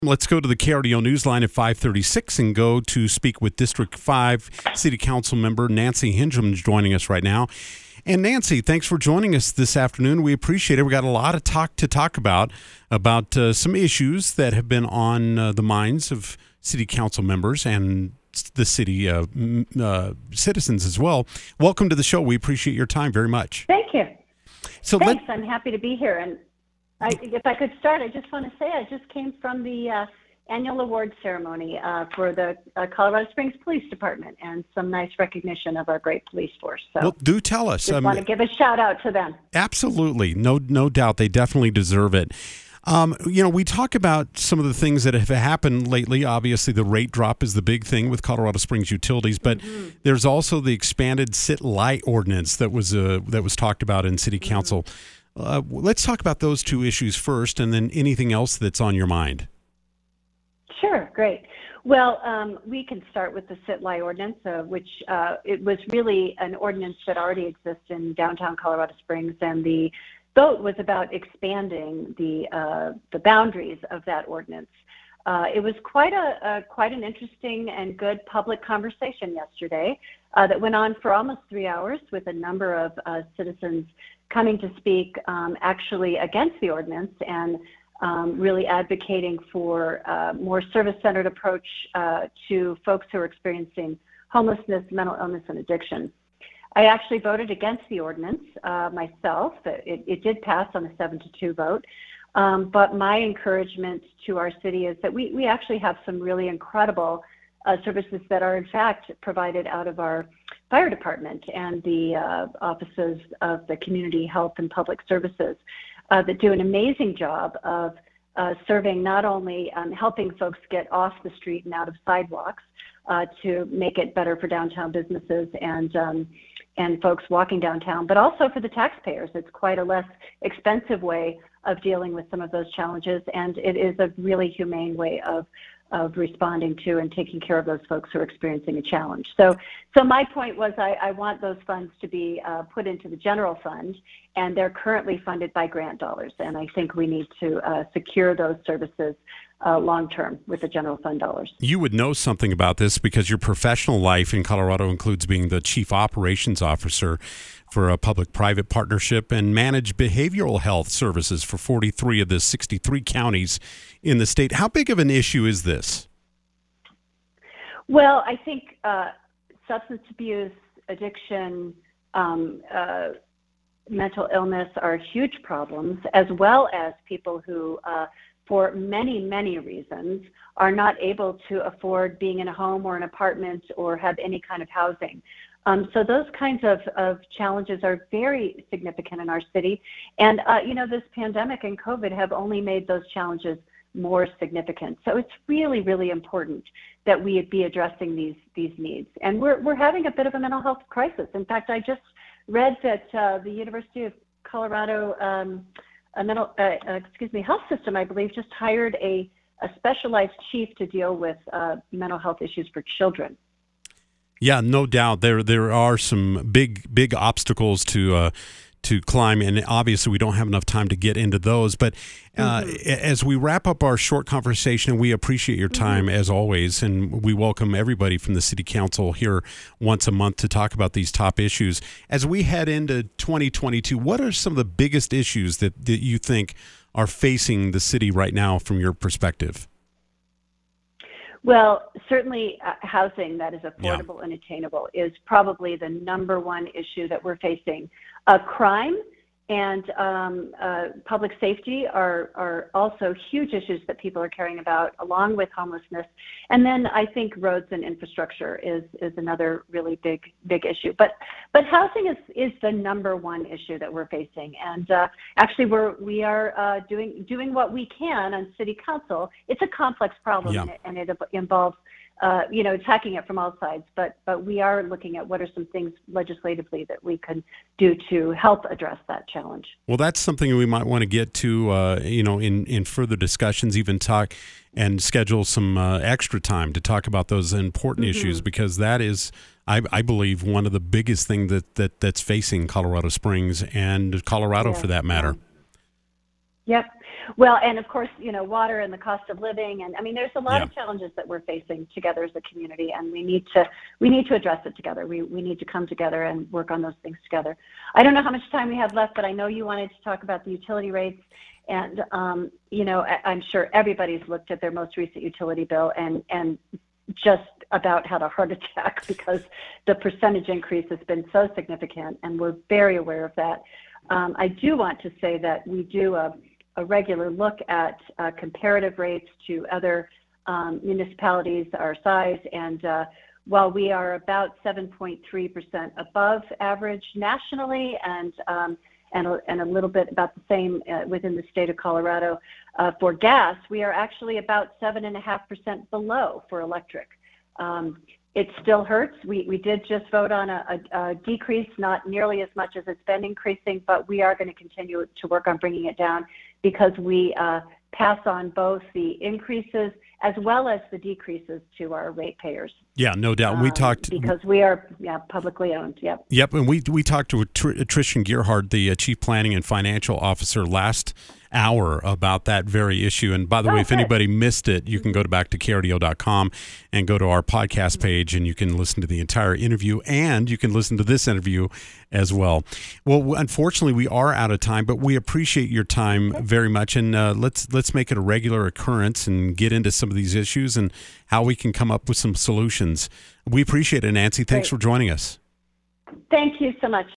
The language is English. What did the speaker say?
Let's go to the KRDO Newsline at 5:36 and go to speak with District 5 City Council member Nancy Hingham joining us right now. And Nancy, thanks for joining us this afternoon. We appreciate it. We got a lot of to talk about some issues that have been on the minds of City Council members and the city citizens as well. Welcome to the show. We appreciate your time very much. Thank you. Thanks. I'm happy to be here. And if I could start, I just want to say I just came from the annual awards ceremony for the Colorado Springs Police Department and some nice recognition of our great police force. So well, do tell us. Just want to give a shout out to them. Absolutely. No doubt. They definitely deserve it. We talk about some of the things that have happened lately. Obviously, the rate drop is the big thing with Colorado Springs Utilities, but there's also the expanded sit-lie ordinance that was talked about in City Council. Let's talk about those two issues first, and then anything else that's on your mind. Sure, great. Well, we can start with the sit-lie ordinance, which it was really an ordinance that already exists in downtown Colorado Springs, and the vote was about expanding the boundaries of that ordinance. It was quite an interesting and good public conversation yesterday that went on for almost 3 hours with a number of citizens coming to speak actually against the ordinance and really advocating for a more service-centered approach to folks who are experiencing homelessness, mental illness, and addiction. I actually voted against the ordinance myself. It did pass on a 7-2 vote. But my encouragement to our city is that we actually have some really incredible services that are in fact provided out of our fire department and the offices of the community health and public services that do an amazing job of serving not only helping folks get off the street and out of sidewalks to make it better for downtown businesses and folks walking downtown, but also for the taxpayers. It's quite a less expensive way of dealing with some of those challenges, and it is a really humane way of responding to and taking care of those folks who are experiencing a challenge. So my point was I want those funds to be put into the general fund, and they're currently funded by grant dollars, and I think we need to secure those services long-term with the general fund dollars. You would know something about this because your professional life in Colorado includes being the chief operations officer for a public-private partnership and manage behavioral health services for 43 of the 63 counties in the state. How big of an issue is this? Well, I think substance abuse, addiction, mental illness are huge problems, as well as people who for many, many reasons, are not able to afford being in a home or an apartment or have any kind of housing. So those kinds of challenges are very significant in our city. And, this pandemic and COVID have only made those challenges more significant. So it's really, really important that we be addressing these needs. And we're having a bit of a mental health crisis. In fact, I just read that the University of Colorado health system, I believe, just hired a specialized chief to deal with mental health issues for children. Yeah, no doubt. There are some big obstacles to climb, and obviously we don't have enough time to get into those. But as we wrap up our short conversation, we appreciate your time as always, and we welcome everybody from the City Council here once a month to talk about these top issues. As we head into 2022, what are some of the biggest issues that you think are facing the city right now from your perspective? Well, certainly housing that is affordable and attainable is probably the number one issue that we're facing. Crime and public safety are also huge issues that people are caring about, along with homelessness. And then I think roads and infrastructure is another really big issue. But housing is the number one issue that we're facing. And actually we are doing what we can on City Council. It's a complex problem, and it involves attacking it from all sides, but we are looking at what are some things legislatively that we can do to help address that challenge. Well, that's something we might want to get to, in further discussions, even talk and schedule some extra time to talk about those important issues, because that is, I believe, one of the biggest things that's facing Colorado Springs and Colorado for that matter. Yep. Well, and of course, water and the cost of living, and I mean, there's a lot of challenges that we're facing together as a community, and we need to address it together. We need to come together and work on those things together. I don't know how much time we have left, but I know you wanted to talk about the utility rates, and I'm sure everybody's looked at their most recent utility bill and just about had a heart attack because the percentage increase has been so significant, and we're very aware of that. I do want to say that we do a regular look at comparative rates to other municipalities our size, and while we are about 7.3% above average nationally, and a little bit about the same within the state of Colorado for gas, we are actually about 7.5% below for electric. It still hurts. We did just vote on a decrease, not nearly as much as it's been increasing, but we are going to continue to work on bringing it down because we pass on both the increases as well as the decreases to our ratepayers. Yeah, no doubt. We talked because we are publicly owned. Yep. Yep, and we talked to Trishan Gerhard, the Chief Planning and Financial Officer, last hour about that very issue. And by the way, if anybody missed it, you can go back to KRDO.com and go to our podcast page, and you can listen to the entire interview, and you can listen to this interview as well. Well, unfortunately, we are out of time, but we appreciate your time very much, and let's make it a regular occurrence and get into some of these issues and how we can come up with some solutions. We appreciate it, Nancy. Thanks for joining us. Thank you so much.